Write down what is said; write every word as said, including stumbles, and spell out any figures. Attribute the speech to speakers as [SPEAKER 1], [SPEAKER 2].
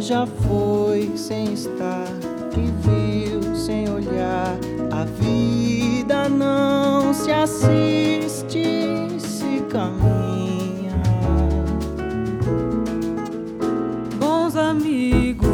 [SPEAKER 1] já foi sem estar e viu sem olhar. A vida não se assiste, se caminha.
[SPEAKER 2] Bons amigos